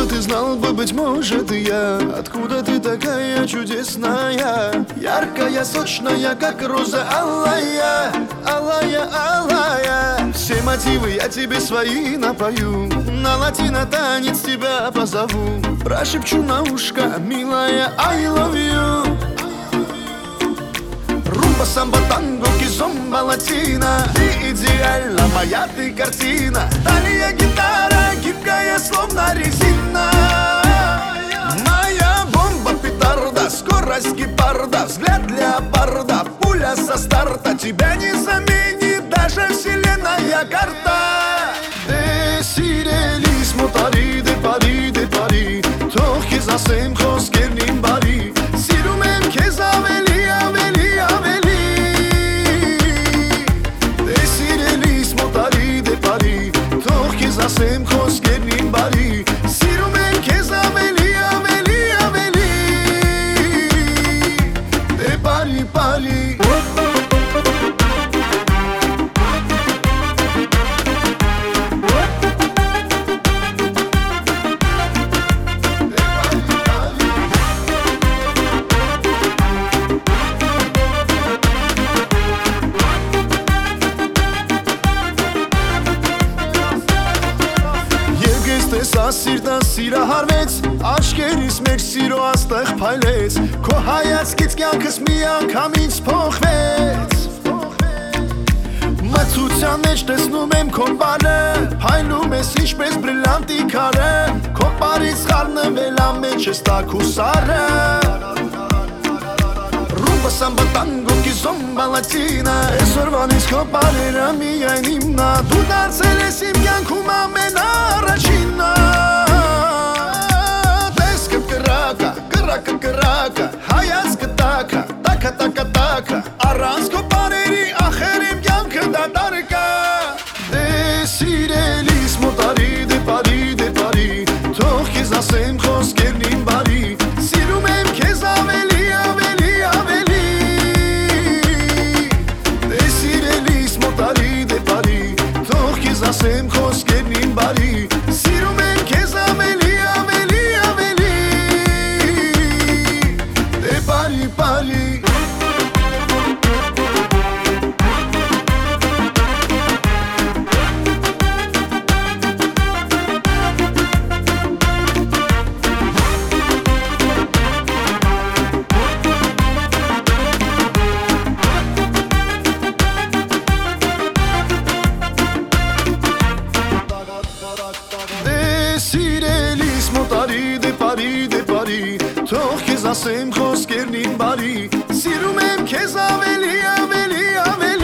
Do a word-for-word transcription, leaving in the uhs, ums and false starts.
ты знал бы, быть может, и я. Откуда ты такая чудесная, яркая, сочная, как роза алая, алая, алая. Все мотивы я тебе свои напою, на латино танец тебя позову, прошепчу на ушко, милая, I love you. Румба, самбо, танго, кизомба, латина. Ты идеальна, моя ты картина. Талия, гитара, гибкая, словно резина. Моя бомба, петарда, скорость гепарда, взгляд леопарда, пуля со старта. Тебя не заменит даже вселенная карта. Դեսիրելիս մոտարի դե բարի դե բարի Թող քեզ ասեմ խոսքերն բարի Սիրում եմ քեզ ավելի ավելի ավելի Դեսիրելիս մոտարի դե բարի Թող քեզ ասեմ խոսքերն բարի Սիրում եմ քեզ ավելի ավելի ավելի Դե բարի բարի Տեսա սիրտը սիրահարվեց, աչքերիս մեր սիրո աստեղ փայլեց, քո հայացքից կյանքս մի անգամից փոխվեց։ Մթության մեջ տեսնում եմ քո բանը, փայլում ես ինչպես բրիլանտի քարը, քո բարից խառնվել ամեջ ես տաք ու սառը։ Ռումբա, սամբա, տանգո, կիզոմբա, լատինա, այսօրվանից քո բարերը միայն իմնա, դու դարձել ես իմ կյանքում ամենաառաջինը։ Տեսքը կրակա, կրակը կրակա, հայացքը տակա, տակա տակա տակա, առանց քո բարերի ախեր իմ կյանքը դատարկ է։ Դե սիրելիս մոտարի դե բարի դե բարի, թող քեզ ասեմ խոսքերն բարի, սիրում եմ քեզ ավելի ավելի ավելի Դե սիրելիս մոտարի դե բարի, թող քեզ ասեմ խոսքերն բարի, սիրում եմ քեզ ավելի ավելի ավելի Դե բարի բարի Սիրելիս մոտարի դե բարի դե բարի Թող քեզ ասեմ խոսքերն բարի Սիրում եմ քեզ ավելի ավելի ավելի